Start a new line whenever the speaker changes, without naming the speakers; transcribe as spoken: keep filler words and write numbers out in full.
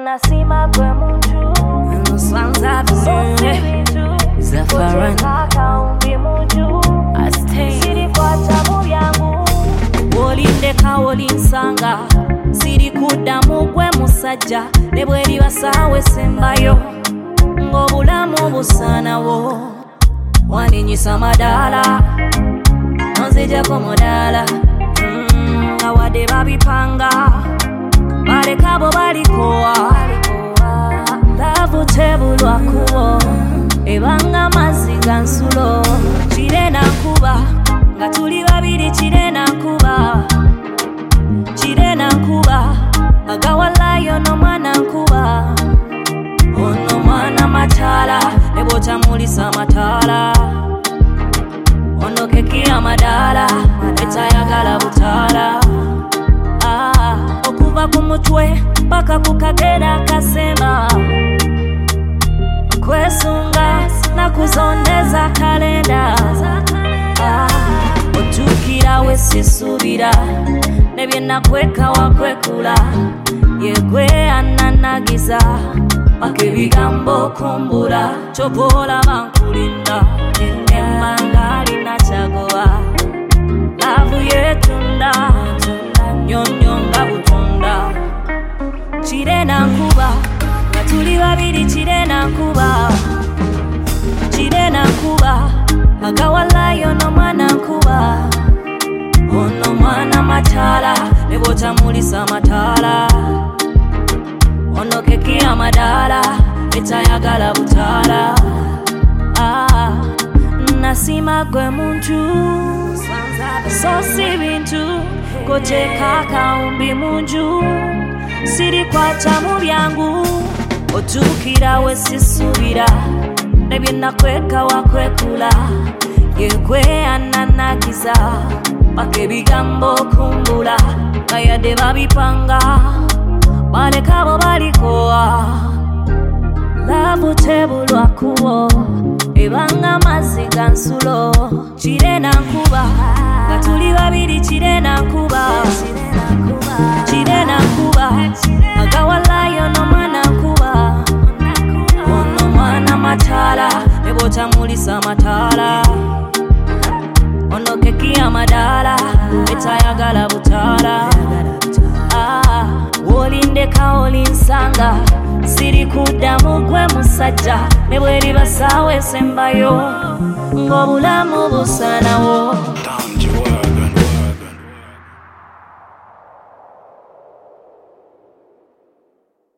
Nasima gwe muntu
Nuswanza vizuri Zafaran
Kaumbi muju
Astay
Siri kwa tamu yangu
Wolindeka wolinsanga Siri kudamu gwe musajja Nebweri basawe sembayo Ngobulamu busana wo Waninyisa madala Nonzija komodala mm, Awade babipanga Baleka bo balikoa Lavu tebulwa kubo Ebanga maziga nsulo Chire na kuba Nga tuli babiri chire na kuba Chire na kuba Agawalayo no mwana nkuba Ono mwana matala Ebota mulisa matala Ono keki ya madala Etayagala butala Ah, okuva kumutwe Paka kukagera kasema Kwesunga na kuzondeza kalenda ah, Otukira we sisubira Nebye nakweka wakwekula Yegwe ananagiza Pakebigambo kumbura Chopola bankulinda Emmanga linachagoa Lavu yetunda Nyonyonga butunda Chire na nkuba Tuli babiri chire na nkuba Chire na nkuba Agawalayo no mwana nkuba Ono mwana matala Nebota mulisa matala Ono keki ya madala Etayagala butala ah, Nasima gwe muntu Sosi bintu Koteka kaumbi munju Siri kwa tamu byangu Otukira we sisubira Nebye nakweka wakwekula Yegwe ananagiza Pakebigambo kumbula Kayade babipanga Baleka bo balikoa Lavu tebulwa kubo Ebanga maziga nsulo Chire na nkuba Gatuli babiri chire na nkuba Chire na nkuba Agawalayo no mwana nkuba Ono mwana matala Ebota mulisa matala Ono keki ya madala Etayagala butala ah, Wolindeka olinsanga Siri kudamu gwe musajja Nebweri basawe sembayo Ngobulamu busana wo